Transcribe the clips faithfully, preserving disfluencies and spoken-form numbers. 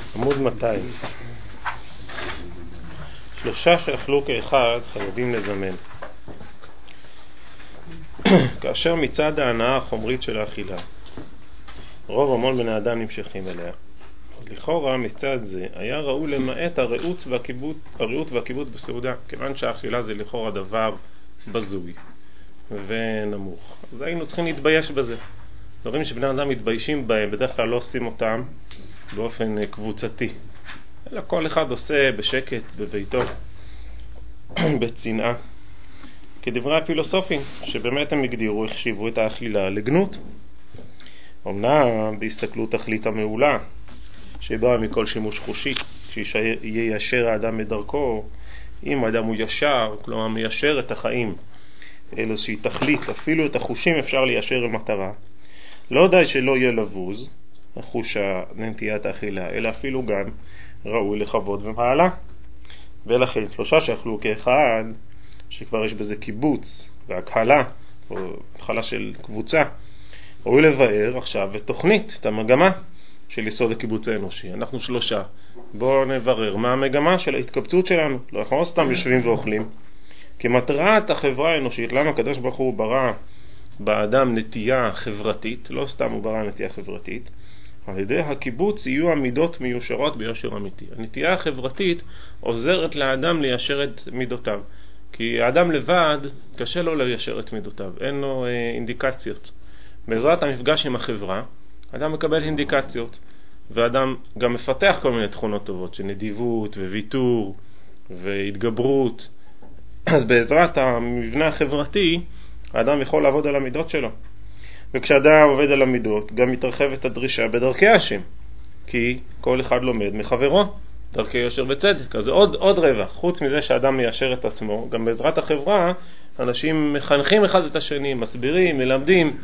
עמוד מאתיים. שלושה שאכלו כאחד חייבים לזמן. כאשר מצד ההנאה החומרית של האכילה רוב המון בני אדם נמשכים אליה, אז לכאורה מצד זה היה ראוי למעט הרעות והקיבוץ, הרעות והקיבוץ בסעודה, כיוון שהאכילה זה לכאורה דבר בזוי ונמוך, אז היינו צריכים להתבייש בזה. דברים שבני אדם מתביישים בהם בדרך כלל לא עושים אותם באופן קבוצתי, אלא כל אחד עושה בשקט בביתו בצנעה, כדברי הפילוסופים שבאמת הם הגדירו, החשיבו את האכילה לגנות. אמנם בהסתכלות תכלית המעולה שבאה מכל שימוש חושי, כשייישר האדם מדרכו, אם האדם הוא ישר, כלומר מיישר את החיים אלא שהיא תכלית, אפילו את החושים אפשר ליישר למטרה, לא די שלא יהיה לבוז החוש הנטיית האכילה, אלא אפילו גם ראוי לכבוד ומעלה. ולכן שלושה שאכלו כאחד, שכבר יש בזה קיבוץ והקהלה או התחלה של קבוצה, ראוי לבאר עכשיו את תוכנית, את המגמה של יסוד הקיבוץ האנושי. אנחנו שלושה, בואו נברר מה המגמה של ההתקבצות שלנו. לא אנחנו לא סתם יושבים ואוכלים, כי מטרת החברה האנושית, למה הקדוש ברוך הוא ברא באדם נטייה חברתית, לא סתם הוא ברא נטייה חברתית, על ידי הקיבוץ יהיו המידות מיושרות ביושר אמיתי. הנטייה החברתית עוזרת לאדם ליישר את מידותיו, כי האדם לבד קשה לו ליישר את מידותיו, אין לו אה, אינדיקציות. בעזרת המפגש עם החברה אדם מקבל אינדיקציות, ואדם גם מפתח כל מיני תכונות טובות של נדיבות וויתור והתגברות. אז בעזרת המבנה החברתי האדם יכול לעבוד על המידות שלו, וכשאדם עובד על המידות גם מתרחבת הדרישה בדרכי השם, כי כל אחד לומד מחברו דרכי יושר וצדק. אז עוד, עוד רווח, חוץ מזה שאדם מיישר את עצמו, גם בעזרת החברה אנשים מחנכים אחד את השני, מסבירים, מלמדים,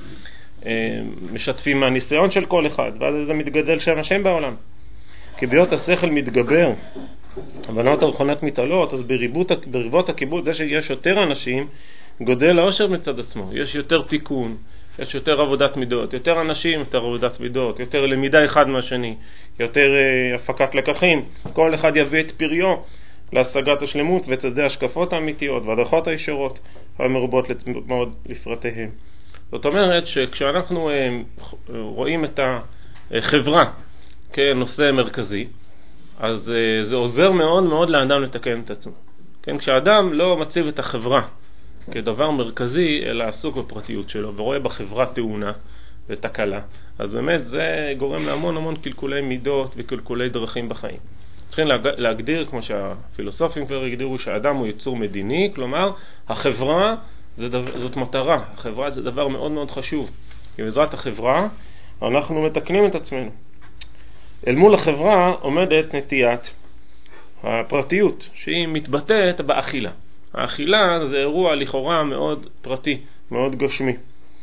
משתפים מהניסיון של כל אחד, ואז זה מתגדל שם השם בעולם. כי ביות השכל מתגבר, הבנות הרוחניות מתעלות, אז בריבות, בריבות הקיבוץ, זה שיש יותר אנשים, גודל האושר מצד עצמו. יש יותר תיקון, יש יותר עבודת מידות, יותר אנשים, יותר עבודת מידות, יותר למידה אחד מהשני, יותר אה, הפקת לקחים. כל אחד יביא את פריו להשגת השלמות וצדי השקפות האמיתיות והדרכות הישרות המרובות מאוד לפרטיהם. זאת אומרת שכשאנחנו אה, רואים את החברה כנושא מרכזי, אז אה, זה עוזר מאוד מאוד לאדם לתקן את עצמו. כן, כשאדם לא מציב את החברה כדבר מרכזי, אלא עסוק בפרטיות שלו ורואה בחברה תאונה ותקלה, אז באמת זה גורם להמון המון קלקולי מידות וקלקולי דרכים בחיים. צריכים להגדיר, כמו שהפילוסופים כבר הגדירו, שהאדם הוא יצור מדיני, כלומר החברה זה דבר, זאת מטרה, החברה זה דבר מאוד מאוד חשוב, כי בעזרת החברה אנחנו מתקנים את עצמנו. אל מול החברה עומדת נטיית הפרטיות, שהיא מתבטאת באכילה. האכילה זה אירוע לכאורה מאוד פרטי, מאוד גשמי.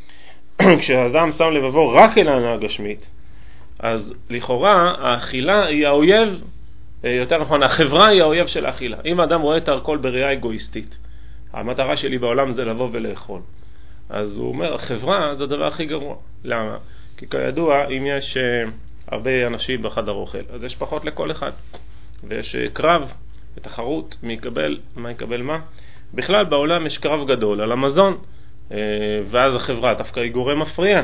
כשהאדם שם לבבו רק אל ההנאה הגשמית, אז לכאורה האכילה היא האויב, יותר נכון החברה היא האויב של האכילה. אם האדם רואה את הכל בראייה אגואיסטית, המטרה שלי בעולם זה לבוא ולאכול, אז הוא אומר החברה זה הדבר הכי גרוע. למה? כי כידוע אם יש הרבה אנשים בחדר אוכל, אז יש פחות לכל אחד, ויש קרב ותחרות מי יקבל מה יקבל מה. בכלל בעולם יש קרב גדול על המזון, ואז החברה דווקא היא גורם מפריע.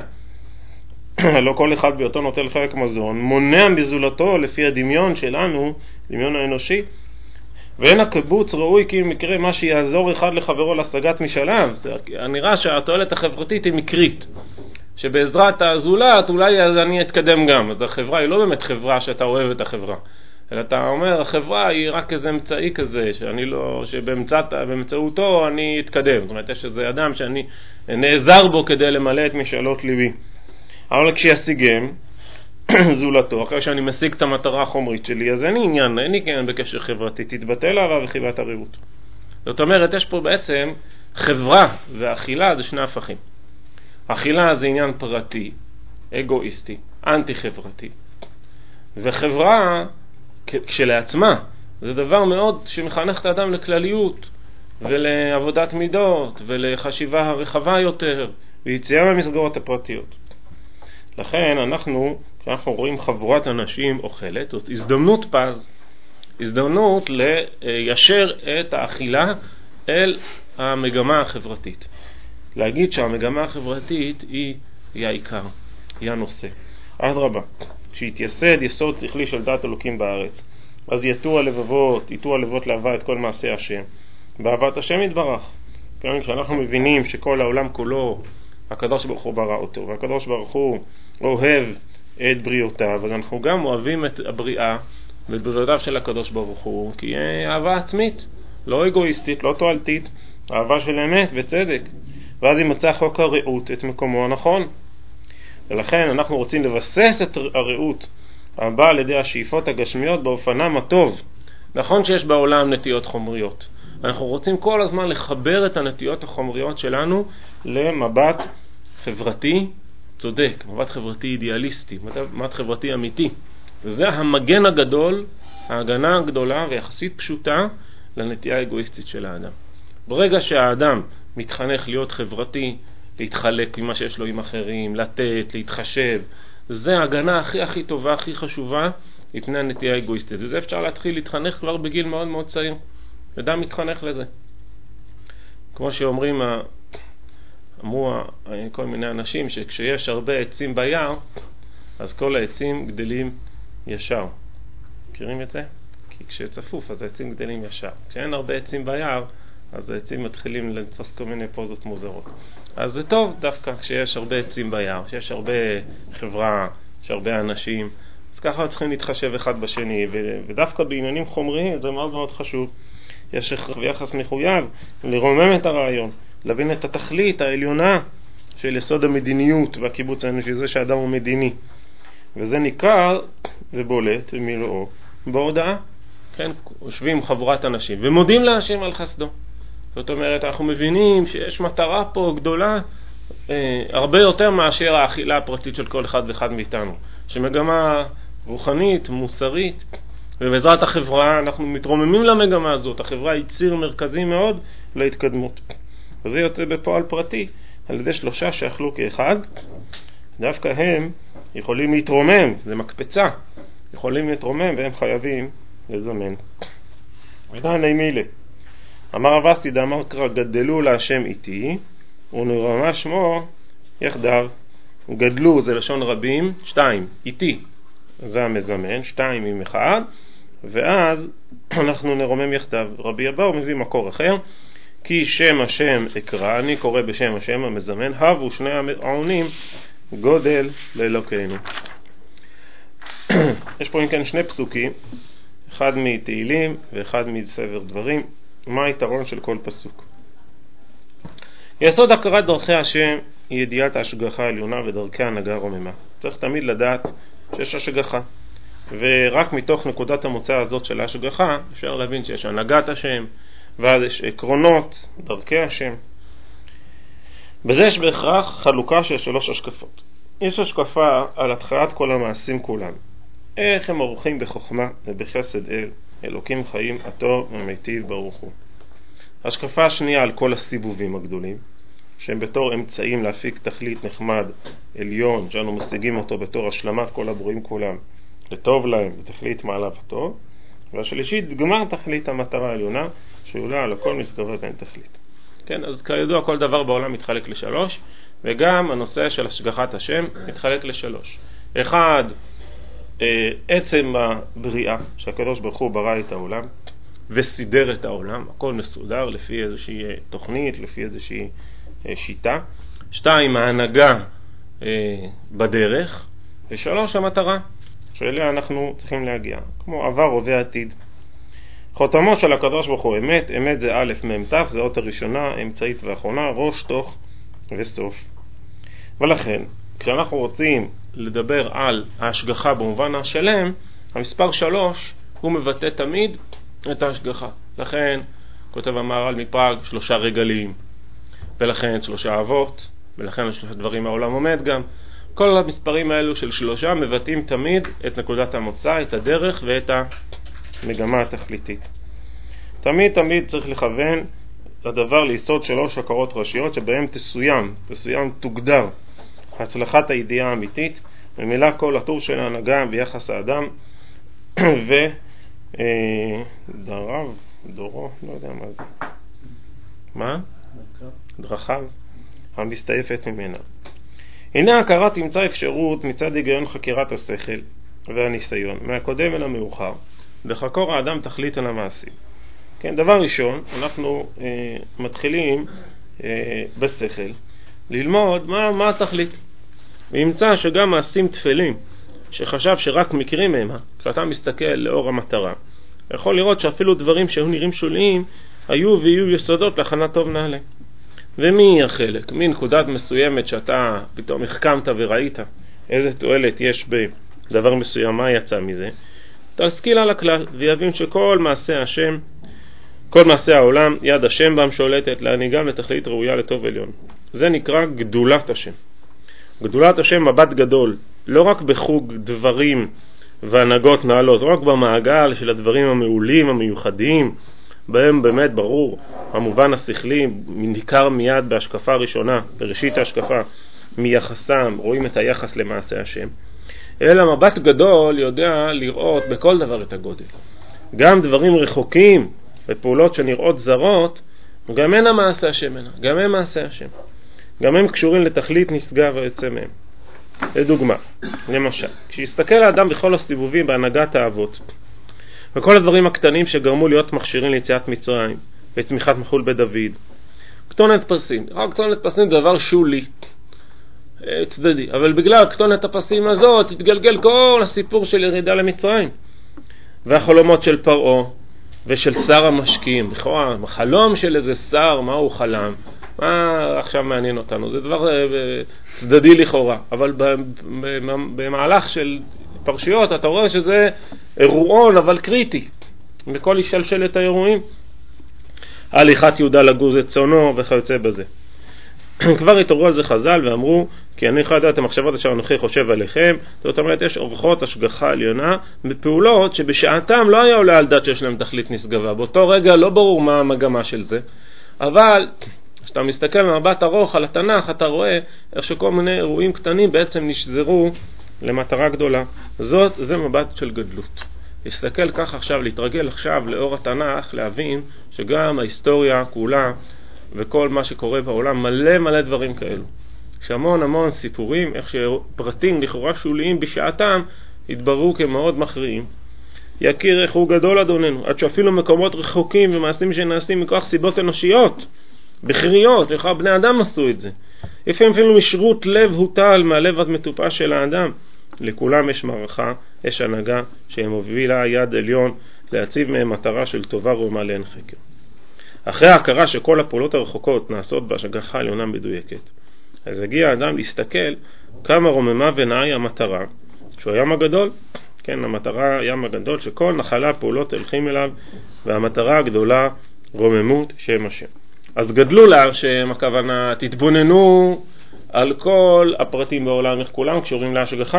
לא כל אחד ביותו נוטל חלק מזון, מונע מזולתו לפי הדמיון שלנו, דמיון האנושי. ואין הקיבוץ ראוי כי מקרה מה שיעזור אחד לחברו להשגת משאליו. נראה שהתועלת החברתית היא מקרית, שבעזרת הזולת אולי אני אתקדם גם. אז החברה היא לא באמת חברה שאתה אוהב את החברה, אלא אתה אומר החברה היא רק איזה אמצעי כזה שאני לא, שבאמצעותו אני אתקדם. זאת אומרת יש איזה אדם שאני נעזר בו כדי למלא את משאלות ליבי. אבל כשישיגם זולתו, אחרי שאני משיג את המטרה החומרית שלי, אז אין לי עניין, אין לי עניין בקשר חברתי, תתבטל עליו וחיבת הריבות. זאת אומרת יש פה בעצם חברה ואכילה זה שני הפכים. אכילה זה עניין פרטי, אגואיסטי, אנטי חברתי, וחברה כשלעצמה זה דבר מאוד שמחנך את האדם לכלליות ולעבודת מידות ולחשיבה הרחבה יותר ויציאה מהמסגרות הפרטיות. לכן אנחנו, כשאנחנו רואים חבורת אנשים אוכלת, זאת הזדמנות פז, הזדמנות ליישר את האכילה אל המגמה החברתית. להגיד שהמגמה החברתית היא, היא העיקר, היא הנושא. אדרבה, כשיתייסד יסוד שכלי של דת אלוקים בארץ, אז יטו הלבבות, יטו הלבבות להבא את כל מעשי השם. באהבת השם יתברך. כן, כשאנחנו מבינים שכל העולם כולו, הקדוש ברוך הוא ברא אותו, והקדוש ברוך הוא אוהב את בריאותיו, אז אנחנו גם אוהבים את הבריאה ואת בריאותיו של הקדוש ברוך הוא, כי היא אהבה עצמית, לא אגואיסטית, לא תועלתית, אהבה של אמת וצדק. ואז ימצא חוק הרעות את מקומו הנכון. ולכן אנחנו רוצים לבסס את הרעות הבאה על ידי השאיפות הגשמיות באופנם הטוב. נכון שיש בעולם נטיות חומריות. אנחנו רוצים כל הזמן לחבר את הנטיות החומריות שלנו למבט חברתי צודק, מבט חברתי אידיאליסטי, מבט חברתי אמיתי. וזה המגן הגדול, ההגנה הגדולה ויחסית פשוטה לנטייה האגואיסטית של האדם. ברגע שהאדם מתחנך להיות חברתי, להתחלק ממה שיש לו עם אחרים, לתת, להתחשב, זה ההגנה הכי הכי טובה, הכי חשובה מפני הנטייה האגואיסטית. וזה אפשר להתחיל להתחנך כבר בגיל מאוד מאוד צעיר. אדם מתחנך לזה. כמו שאומרים, אמרו כל מיני אנשים, שכשיש הרבה עצים ביער, אז כל העצים גדלים ישר. מכירים את זה? כי כשצפוף, אז העצים גדלים ישר. כשאין הרבה עצים ביער, אז העצים מתחילים לתפוס כל מיני פוזות מוזרות. אז זה טוב דווקא כשיש הרבה עצים ביער, כשיש הרבה חברה, יש הרבה אנשים, אז ככה צריכים להתחשב אחד בשני, ודווקא בעניינים חומריים זה מאוד מאוד חשוב. יש יחס מחויב לרומם את הרעיון, להבין את התכלית העליונה של יסוד המדיניות והקיבוץ האנושי, זה שהאדם הוא מדיני. וזה ניכר ובולט במילואו בהודעה. כן, יושבים חבורת אנשים ומודים להשם על חסדו. זאת אומרת, אנחנו מבינים שיש מטרה פה גדולה אה, הרבה יותר מאשר האכילה הפרטית של כל אחד ואחד מאיתנו. שמגמה רוחנית, מוסרית, ובעזרת החברה אנחנו מתרוממים למגמה הזאת. החברה היא ציר מרכזי מאוד להתקדמות. וזה יוצא בפועל פרטי על ידי שלושה שאכלו כאחד. דווקא הם יכולים להתרומם, זה מקפצה. יכולים להתרומם והם חייבים לזמן. ודאי מילה. אמר אבסי דאמר קרא גדלו להשם איתי ונרמה שמו יחדיו. גדלו זה לשון רבים, שתיים, איתי זה המזמן, שתיים עם אחד, ואז אנחנו נרומם יחדיו. רבי אבאו מביא מקור אחר, כי שם השם אקרא, אני קורא בשם השם המזמן, הבו שני העונים גודל לאלוקינו. יש פה מכאן שני פסוקים, אחד מתהילים ואחד מספר דברים. מה היתרון של כל פסוק? יסוד הכרת דרכי השם היא ידיעת ההשגחה העליונה ודרכי הנהגה רוממה. צריך תמיד לדעת שיש השגחה, ורק מתוך נקודת המוצא הזאת של ההשגחה אפשר להבין שיש הנהגת השם, ואז יש עקרונות דרכי השם. בזה יש בהכרח חלוקה של שלוש השקפות. יש השקפה על התחלת כל המעשים כולם, איך הם עורכים בחוכמה ובחסד אל אלוקים חיים הטוב ומיטיב ברוך הוא. השקפה שנייה על כל הסיבובים הגדולים, שהם בתור אמצעים להפיק תכלית נחמד עליון, שאנו משיגים אותו בתור השלמת כל הברואים כולם, לטוב להם בתכלית מעלה וטוב. והשלישית, גמר תכלית המטרה העליונה, שעולה על הכל מסגרת אין תכלית. כן, אז כידוע כל דבר בעולם מתחלק לשלוש, וגם הנושא של השגחת השם מתחלק לשלוש. אחד, עצם הבריאה, שהקדוש ברוך הוא ברא את העולם וסידר את העולם, הכל מסודר לפי איזושהי תוכנית, לפי איזושהי שיטה. שתיים, ההנהגה בדרך. ושלוש, המטרה שאליה אנחנו צריכים להגיע, כמו עבר הווה עתיד. חותמו של הקדוש ברוך הוא אמת, אמת זה א' מ' ת', זה אות הראשונה, אמצעית ואחרונה, ראש, תוך וסוף. ולכן כשאנחנו רוצים לדבר על ההשגחה במובן השלם, המספר שלוש הוא מבטא תמיד את ההשגחה. לכן כותב המהר"ל מפראג שלושה רגלים, ולכן שלושה אבות, ולכן שלושה דברים העולם עומד גם. כל המספרים האלו של שלושה מבטאים תמיד את נקודת המוצא, את הדרך ואת המגמה התכליתית. תמיד תמיד צריך לכוון לדבר ליסוד שלוש הכרות ראשיות שבהם תסוים, תסוים תוגדר הצלחת הידיעה האמיתית, ממילא כל הטור של ההנהגה ביחס האדם ודריו, דורו, לא יודע מה זה. מה? דרכיו, המסתעפת ממנה. הנה ההכרה תמצא אפשרות מצד היגיון חקירת השכל והניסיון, מהקודם אל המאוחר, בחקור האדם תכלית על המעשים. כן, דבר ראשון, אנחנו אה, מתחילים אה, בשכל, ללמוד מה, מה התכלית. וימצא שגם מעשים תפלים, שחשב שרק מקרים מהם, כשאתה מסתכל לאור המטרה, יכול לראות שאפילו דברים שהיו נראים שוליים, היו ויהיו יסודות להכנת טוב נעלה. ומי החלק? מנקודת מסוימת שאתה פתאום החכמת וראית איזה תועלת יש בדבר מסוים, מה יצא מזה? תשכיל על הכלל ויבין שכל מעשה השם, כל מעשה העולם, יד השם בם שולטת להנהיגה לתכלית ראויה לטוב עליון. זה נקרא גדולת השם. גדולת השם מבט גדול, לא רק בחוג דברים והנהגות נעלות, לא רק במעגל של הדברים המעולים, המיוחדים, בהם באמת ברור המובן השכלי ניכר מיד בהשקפה הראשונה, בראשית ההשקפה, מיחסם, רואים את היחס למעשה השם. אלא מבט גדול יודע לראות בכל דבר את הגודל. גם דברים רחוקים ופעולות שנראות זרות, גם אין המעשה השם, גם הם מעשה השם. גם הם קשורים לתכלית נשגב ויוצא מהם. לדוגמה, למשל, כשיסתכל האדם בכל הסיבובים בהנהגת האבות, וכל הדברים הקטנים שגרמו להיות מכשירים ליציאת מצרים, וצמיחת מחול בדוד, קטונת פסים, רק קטונת פסים זה דבר שולי, צדדי, אבל בגלל קטונת הפסים הזאת התגלגל כל הסיפור של ירידה למצרים, והחלומות של פרעה, ושל שר המשקיעים, בכלל, החלום של איזה שר, מה הוא חלם, מה עכשיו מעניין אותנו, זה דבר צדדי לכאורה, אבל במהלך של פרשיות אתה רואה שזה אירועון אבל קריטי בכל השלשלת האירועים, הליכת יהודה לגוז את צונו וכיוצא בזה. כבר התעוררו על זה חז"ל ואמרו כי אני יכול לדעת את המחשבות אשר אנוכי חושב עליכם. זאת אומרת, יש אורחות השגחה עליונה בפעולות שבשעתם לא היה עולה על דעת שיש להם תכלית נשגבה, באותו רגע לא ברור מה המגמה של זה, אבל כשאתה מסתכל במבט ארוך על התנ"ך אתה רואה איך שכל מיני אירועים קטנים בעצם נשזרו למטרה גדולה. זאת, זה מבט של גדלות. להסתכל כך עכשיו, להתרגל עכשיו לאור התנ"ך, להבין שגם ההיסטוריה כולה וכל מה שקורה בעולם מלא מלא דברים כאלו. שהמון המון סיפורים, איך שפרטים לכאורה שוליים בשעתם התבררו כמאוד מכריעים. יכיר איך הוא גדול אדוננו, עד שאפילו מקומות רחוקים ומעשים שנעשים מכוח סיבות אנושיות, בכריות, איך בני אדם עשו את זה. לפעמים אפילו משרות לב הוטל מהלב המטופש של האדם. לכולם יש מערכה, יש הנהגה שמובילה יד עליון להציב מהם מטרה של טובה רומה לאין חקר. אחרי ההכרה שכל הפעולות הרחוקות נעשות בהשגחה עליונה מדויקת, אז הגיע האדם להסתכל כמה רוממה ונעי המטרה, שהוא הים הגדול. כן, המטרה הים הגדול שכל נחלה פעולות הולכים אליו, והמטרה הגדולה רוממות שם השם. אז גדלו לה שהם הכוונה, תתבוננו על כל הפרטים בעולם, איך כולם קשורים להשגחה.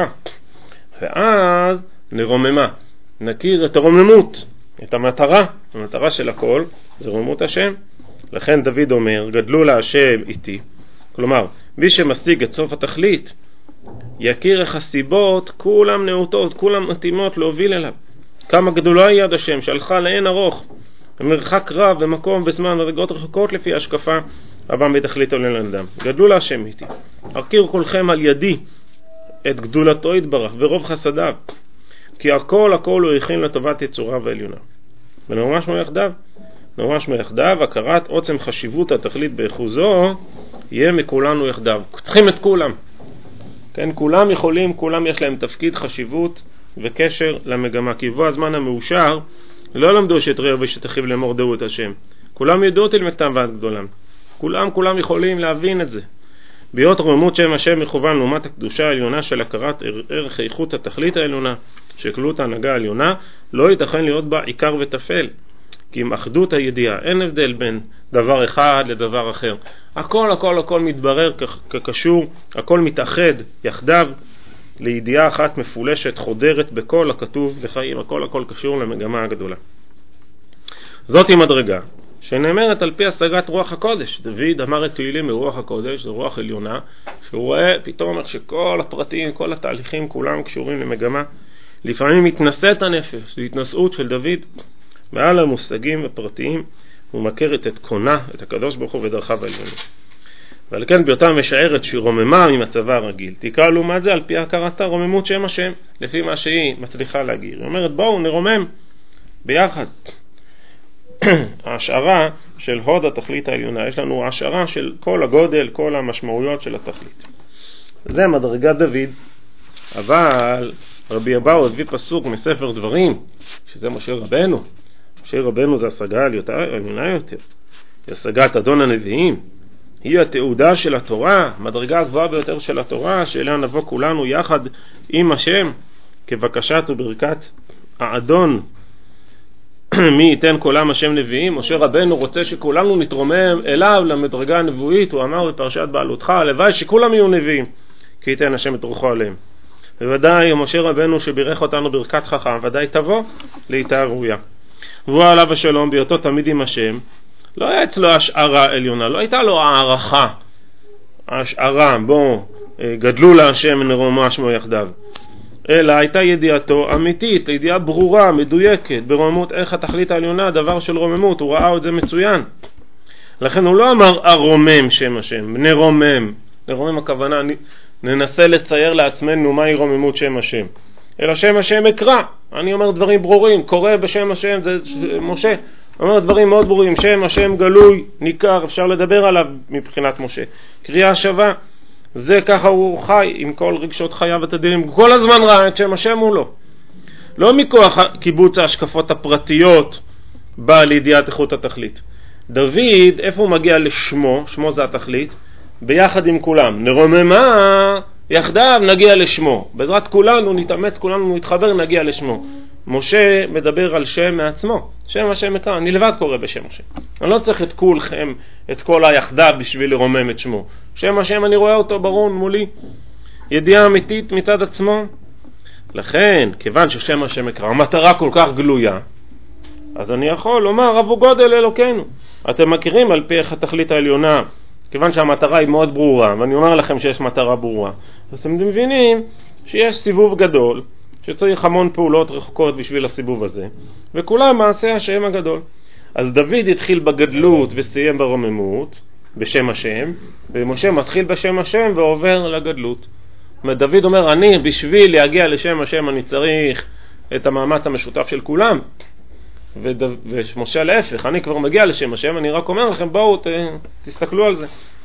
ואז נרוממה, נכיר את הרוממות, את המטרה, המטרה של הכל, זה רוממות השם. לכן דוד אומר, גדלו לה השם איתי. כלומר, מי שמשיג את סוף התכלית, יכיר איך הסיבות, כולם נאותות, כולם מתאימות להוביל אליו. כמה גדולה היא יד השם, שהלכה לאין ארוך, במרחק רב ומקום וזמן רגעות רחוקות לפי השקפה הבא בתכלית עולה לאדם. גדלו להשם איתי, הכירו כולכם על ידי את גדולתו יתברך ורוב חסדיו, כי הכל הכל הוא הכין לטובת יצורה ועליונה. ונמש מיחדיו, נמש מיחדיו, הכרת עוצם חשיבות התכלית באחוזו, יהיה מכולנו יחדיו. צריכים את כולם, כן, כולם יכולים, כולם יש להם תפקיד, חשיבות וקשר למגמה. כי בו הזמן המאושר לא למדו שתראו ושתחיב לאמור דעו את השם, כולם ידעו תלמקתם ועד גדולם, כולם כולם יכולים להבין את זה. ביות רוממות שם השם מכוון לעומת הקדושה העליונה של הכרת ערך איכות התכלית העליונה שכלות ההנהגה העליונה, לא ייתכן להיות בה עיקר ותפל, כי עם אחדות הידיעה אין הבדל בין דבר אחד לדבר אחר. הכל הכל הכל מתברר כקשור, הכל מתאחד יחדיו לידיעה אחת מפולשת חודרת בכל הכתוב בחיים. הכל הכל קשור למגמה הגדולה. זאת היא מדרגה שנאמרת על פי השגת רוח הקודש. דוד אמר את תהילים מרוח הקודש, זו רוח עליונה, שהוא רואה פתאום איך שכל הפרטים, כל התהליכים, כולם קשורים למגמה. לפעמים מתנשאת הנפש, זו התנשאות של דוד, מעל המושגים הפרטיים, הוא מכרת את קונה, את הקדוש ברוך הוא ודרכיו העליונים. ועל כן ביותה משערת שהיא רוממה ממצבה הרגיל. תקרא לעומת זה על פי הכרתה רוממות שם השם, לפי מה שהיא מצליחה להגיר. היא אומרת בואו נרומם ביחד. ההשערה של הוד התכלית העליונה, יש לנו השערה של כל הגודל, כל המשמעויות של התכלית. זה מדרגת דוד. אבל רבי אבאו הביא פסוק מספר דברים, שזה משה רבנו. משה רבנו זה השגה העליונה יותר, היא השגת אדון הנביאים, היא התעודה של התורה, מדרגה הגבוהה ביותר של התורה, שאליה נבוא כולנו יחד עם השם כבקשת וברכת האדון. מי ייתן כולם השם נביאים? משה רבנו רוצה שכולנו נתרומם אליו למדרגה הנבואית. הוא אמר בפרשת בעלותך, הלוואי שכולם יהיו נביאים, כי ייתן השם את רוחו עליהם. וודאי משה רבנו שבירך אותנו ברכת חכם, ודאי תבוא לאיתה ראויה. והוא עליו השלום בהיותו תמיד עם השם, לא היה אצלו השערה עליונה, לא הייתה לו הערכה, השערה, בוא גדלו להשם נרומה שמו יחדיו, אלא הייתה ידיעתו אמיתית, ידיעה ברורה, מדויקת, ברוממות איך התכלית העליונה, דבר של רוממות, הוא ראה את זה מצוין. לכן הוא לא אמר הרומם שם השם, נרומם, נרומם הכוונה, ננסה לצייר לעצמנו מהי רוממות שם השם, אלא שם השם אקרא, אני אומר דברים ברורים, קורא בשם השם, זה משה, אומר דברים מאוד ברורים, שם השם גלוי, ניכר, אפשר לדבר עליו מבחינת משה, קריאה שווה, זה ככה הוא חי עם כל רגשות חייו ותדירים, כל הזמן ראה את שם השם הוא לא. לא מכוח קיבוץ ההשקפות הפרטיות בא לידיעת איכות התכלית. דוד, איפה הוא מגיע לשמו, שמו זה התכלית, ביחד עם כולם, נרוממה, יחדיו נגיע לשמו, בעזרת כולנו נתאמץ, כולנו נתחבר, נגיע לשמו. משה מדבר על שם מעצמו, שם השם מקרא, אני לבד קורא בשם השם, אני לא צריך את כולכם, את כל היחדיו בשביל לרומם את שמו. שם השם אני רואה אותו ברון מולי, ידיעה אמיתית מצד עצמו. לכן, כיוון ששם השם מקרא, המטרה כל כך גלויה, אז אני יכול לומר רבו גודל אלוקינו. אתם מכירים על פי איך התכלית העליונה, כיוון שהמטרה היא מאוד ברורה, ואני אומר לכם שיש מטרה ברורה, אז אתם מבינים שיש סיבוב גדול, שצריך המון פעולות רחוקות בשביל הסיבוב הזה, וכולם מעשה השם הגדול. אז דוד התחיל בגדלות וסיים ברוממות, בשם השם, ומשה מתחיל בשם השם ועובר לגדלות. דוד אומר, אני בשביל להגיע לשם השם אני צריך את המאמץ המשותף של כולם, ודו... ומשה להפך, אני כבר מגיע לשם השם, אני רק אומר לכם, בואו ת... תסתכלו על זה.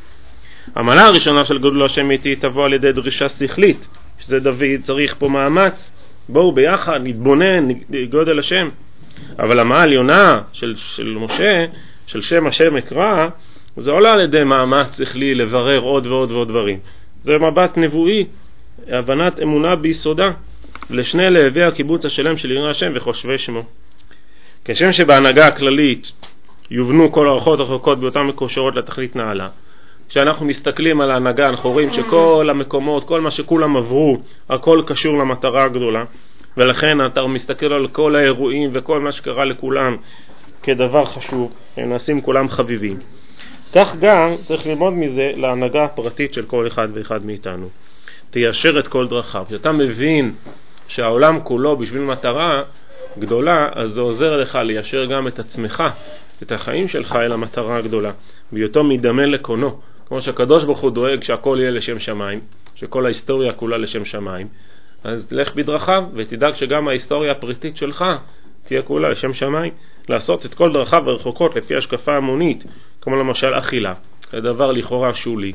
המעלה הראשונה של גדול השם איתי תבוא על ידי דרישה שכלית, שזה דוד צריך פה מאמץ, בואו ביחד נתבונן גודל השם. אבל המעלה העליונה של, של משה, של שם השם אקרא, זה עולה על ידי מאמץ שכלי לברר עוד ועוד ועוד דברים. זה מבט נבואי, הבנת אמונה ביסודה, לשני להבי הקיבוץ השלם של יראה השם וחושבי שמו. כשם שבהנהגה הכללית יובנו כל הערכות החוקות באותן מקושרות לתכלית נעלה, כשאנחנו מסתכלים על ההנהגה אנחנו רואים שכל המקומות, כל מה שכולם עברו, הכל קשור למטרה הגדולה, ולכן אתה מסתכל על כל האירועים וכל מה שקרה לכולם כדבר חשוב, נעשים כולם חביבים. כך גם צריך ללמוד מזה להנהגה הפרטית של כל אחד ואחד מאיתנו. תיישר את כל דרכיו. כשאתה מבין שהעולם כולו בשביל מטרה גדולה, אז זה עוזר לך ליישר גם את עצמך, את החיים שלך אל המטרה הגדולה, בהיותו מדמה לקונו. כמו שהקדוש ברוך הוא דואג שהכל יהיה לשם שמיים, שכל ההיסטוריה כולה לשם שמיים, אז לך בדרכיו ותדאג שגם ההיסטוריה הפרטית שלך תהיה כולה לשם שמיים. לעשות את כל דרכיו הרחוקות לפי השקפה המונית, כמו למשל אכילה, זה דבר לכאורה שולי,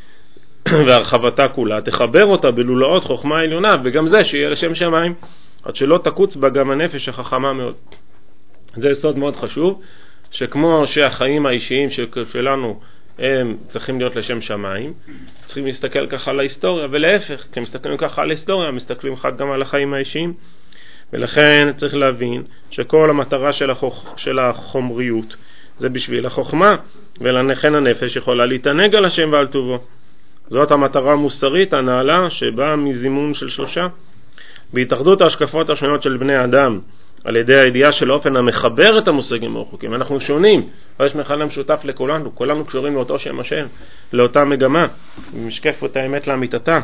והרחבתה כולה תחבר אותה בלולאות חוכמה עליונה, וגם זה שיהיה לשם שמיים, עד שלא תקוץ בה גם הנפש החכמה מאוד. זה יסוד מאוד חשוב, שכמו שהחיים האישיים שלנו הם צריכים להיות לשם שמיים, צריכים להסתכל ככה על ההיסטוריה, ולהפך, כי מסתכלים ככה על ההיסטוריה, מסתכלים כך גם על החיים האישיים. ולכן צריך להבין שכל המטרה של, החוכ... של החומריות זה בשביל החוכמה, ולכן הנפש יכולה להתענג על השם ועל טובו. זאת המטרה המוסרית הנעלה שבאה מזימון של שלושה. בהתאחדות ההשקפות השונות של בני אדם על ידי הידיעה של האופן המחבר את המושגים הרחוקים. אנחנו שונים, אבל יש מכנה משותף לכולנו, כולנו קשורים לאותו שם השם, לאותה מגמה, ומשקף את האמת לאמיתתה.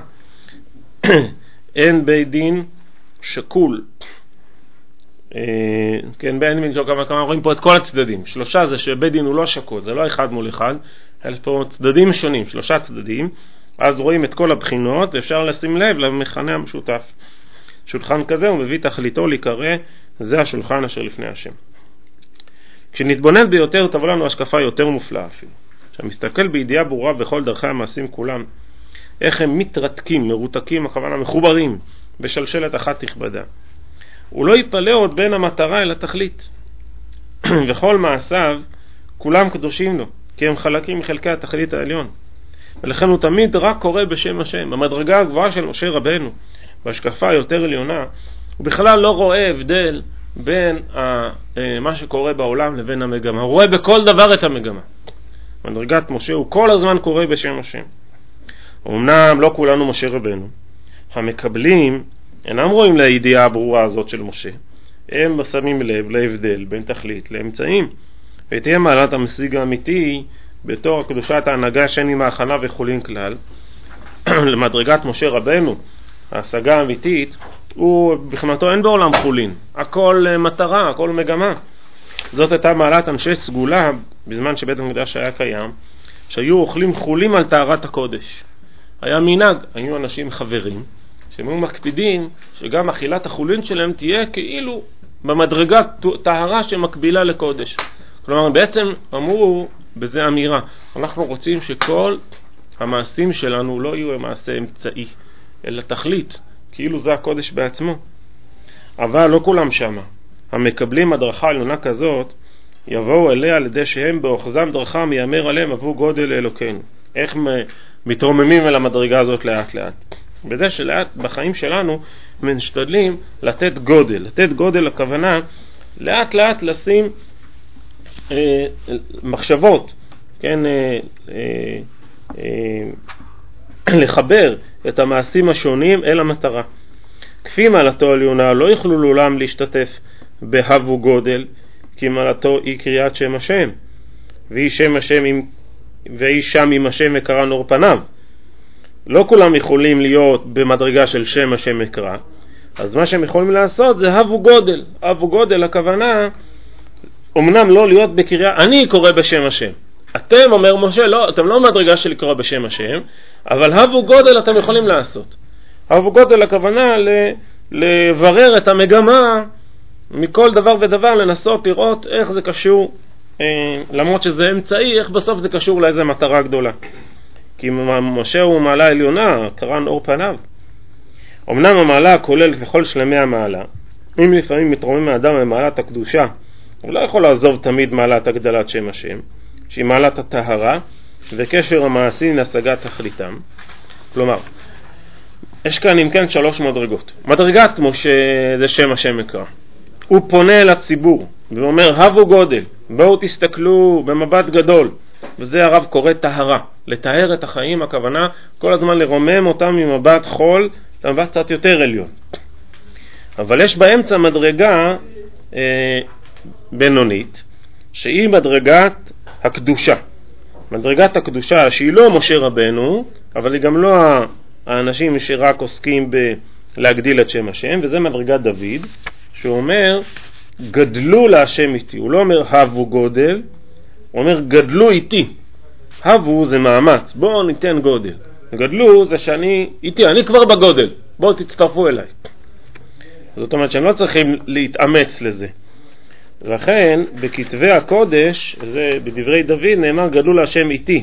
אין בית דין שקול. כן, בין דין שקול, כמה רואים פה את כל הצדדים. שלושה זה שבית דין הוא לא שקול, זה לא אחד מול אחד, יש פה צדדים שונים, שלושה צדדים, אז רואים את כל הבחינות, ואפשר לשים לב למכנה המשותף. שולחן כזה הוא מביא תכליתו להיקרא, זה השולחן אשר לפני השם. כשנתבונן ביותר תבוא לנו השקפה יותר מופלאה אפילו. כשמסתכל בידיעה ברורה בכל דרכי המעשים כולם, איך הם מתרתקים, מרותקים, הכוונה מחוברים, בשלשלת אחת תכבדה. הוא לא יפלא עוד בין המטרה אל התכלית. וכל מעשיו כולם קדושים לו, כי הם חלקים מחלקי התכלית העליון. ולכן הוא תמיד רק קורא בשם השם. במדרגה הגבוהה של משה רבנו, בהשקפה היותר עליונה, הוא בכלל לא רואה הבדל בין מה שקורה בעולם לבין המגמה. הוא רואה בכל דבר את המגמה. מדרגת משה הוא כל הזמן קורא בשם השם. אמנם לא כולנו משה רבנו. המקבלים אינם רואים לידיעה הברורה הזאת של משה. הם שמים לב להבדל בין תכלית לאמצעים. ותהיה מעלת המשיג האמיתי בתור הקדושת ההנהגה שני מהכנה וחולין כלל. למדרגת משה רבנו, ההשגה האמיתית, הוא בכנתו אין בעולם חולין. הכל מטרה, הכל מגמה. זאת הייתה מעלת אנשי סגולה בזמן שבית המקדש היה קיים, שהיו אוכלים חולים על טהרת הקודש. היה מנהג, היו אנשים חברים, שהם היו מקפידים שגם אכילת החולין שלהם תהיה כאילו במדרגת טהרה שמקבילה לקודש. כלומר, בעצם אמרו בזה אמירה, אנחנו רוצים שכל המעשים שלנו לא יהיו מעשה אמצעי, אלא תכלית, כאילו זה הקודש בעצמו. אבל לא כולם שמה. המקבלים הדרכה עליונה כזאת, יבואו אליה על ידי שהם באוחזם דרכה מיאמר עליהם עבור גודל אלוקינו. איך מתרוממים אל המדרגה הזאת לאט לאט. בזה שלאט בחיים שלנו משתדלים לתת גודל. לתת גודל הכוונה לאט לאט לשים אה, מחשבות, כן, אה, אה, אה, לחבר את המעשים השונים אל המטרה. כפי מעלתו עליונה לא יוכלו לעולם להשתתף בהבו גודל, כי מעלתו היא קריאת שם השם, והיא שם השם עם, והיא שם עם השם מקרא נור פניו. לא כולם יכולים להיות במדרגה של שם השם מקרא, אז מה שהם יכולים לעשות זה הבו גודל. הבו גודל הכוונה אמנם לא להיות בקריאה, אני קורא בשם השם. אתם, אומר משה, לא, אתם לא מדרגה של לקרוא בשם השם, אבל הבו גודל אתם יכולים לעשות. הבו גודל הכוונה ל, לברר את המגמה מכל דבר ודבר, לנסות לראות איך זה קשור, אה, למרות שזה אמצעי, איך בסוף זה קשור לאיזה מטרה גדולה. כי משה הוא מעלה עליונה, קרן אור פניו. אמנם המעלה כולל ככל שלמי המעלה, אם לפעמים מתרומם האדם ממעלת הקדושה, הוא לא יכול לעזוב תמיד מעלת הגדלת שם השם, שהיא מעלת הטהרה וקשר המעשים להשגת תכליתם. כלומר, יש כאן אם כן שלוש מדרגות. מדרגת משה זה שם השם מקרא. הוא פונה אל הציבור ואומר, הבו גודל, בואו תסתכלו במבט גדול. וזה הרב קורא טהרה, לטהר את החיים, הכוונה כל הזמן לרומם אותם ממבט חול למבט קצת יותר עליון. אבל יש באמצע מדרגה אה, בינונית, שהיא מדרגת הקדושה. מדרגת הקדושה שהיא לא משה רבנו, אבל היא גם לא האנשים שרק עוסקים בלהגדיל את שם השם, וזה מדרגת דוד, שהוא אומר, גדלו להשם איתי. הוא לא אומר הבו גודל, הוא אומר גדלו איתי. הבו זה מאמץ, בואו ניתן גודל. גדלו זה שאני איתי, אני כבר בגודל, בואו תצטרפו אליי. זאת אומרת שהם לא צריכים להתאמץ לזה. לכן בכתבי הקודש, זה בדברי דוד, נאמר גדלו להשם איתי.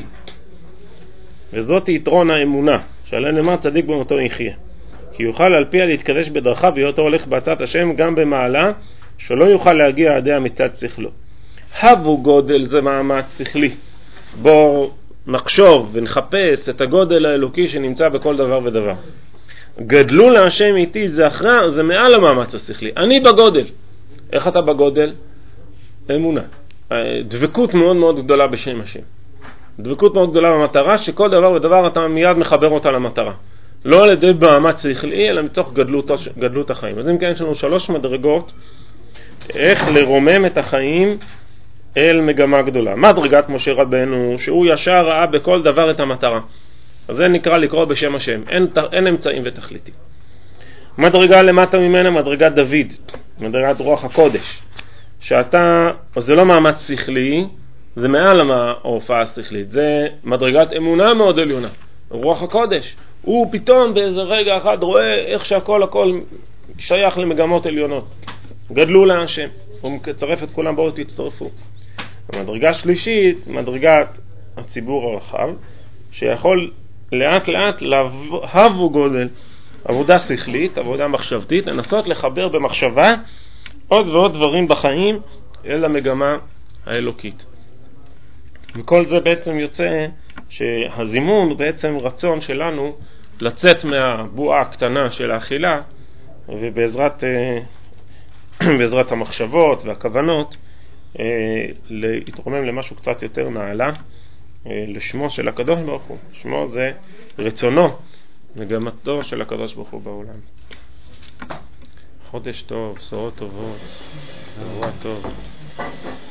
וזאת יתרון האמונה, שעליה נאמר צדיק במותו יחיה. כי יוכל על פיה להתקדש בדרכיו והיותו הולך בעצת השם גם במעלה, שלא יוכל להגיע עדיה מצד שכלו. הבו גודל זה מאמץ שכלי. בואו נחשוב ונחפש את הגודל האלוקי שנמצא בכל דבר ודבר. גדלו להשם איתי זה אחרי, זה מעל המאמץ השכלי. אני בגודל. איך אתה בגודל? אמונה. דבקות מאוד מאוד גדולה בשם השם. דבקות מאוד גדולה במטרה, שכל דבר ודבר אתה מיד מחבר אותה למטרה. לא על ידי מאמץ שכלי, אלא מתוך גדלות, גדלות החיים. אז אם כן, יש לנו שלוש מדרגות איך לרומם את החיים אל מגמה גדולה. מדרגת משה רבנו, שהוא ישר ראה בכל דבר את המטרה. אז זה נקרא לקרוא בשם השם. אין, אין אמצעים ותכליתים. מדרגה למטה ממנה, מדרגת דוד, מדרגת רוח הקודש. שאתה, אז זה לא מאמץ שכלי, זה מעל ההופעה השכלית. זה מדרגת אמונה מאוד עליונה. רוח הקודש. הוא פתאום באיזה רגע אחד רואה איך שהכל הכל שייך למגמות עליונות. גדלו להשם. הוא מצרף את כולם, בואו תצטרפו. המדרגה שלישית, מדרגת הציבור הרחב, שיכול לאט לאט להבו גודל, עבודה שכלית, עבודה מחשבתית, לנסות לחבר במחשבה עוד ועוד דברים בחיים אל המגמה האלוקית. וכל זה בעצם יוצא שהזימון הוא בעצם רצון שלנו לצאת מהבועה הקטנה של האכילה, ובעזרת בעזרת המחשבות והכוונות להתרומם למשהו קצת יותר נעלה, לשמו של הקדוש ברוך הוא. שמו זה רצונו, מגמתו של הקדוש ברוך הוא בעולם. חודש טוב, בשורות טובות, שבוע טוב.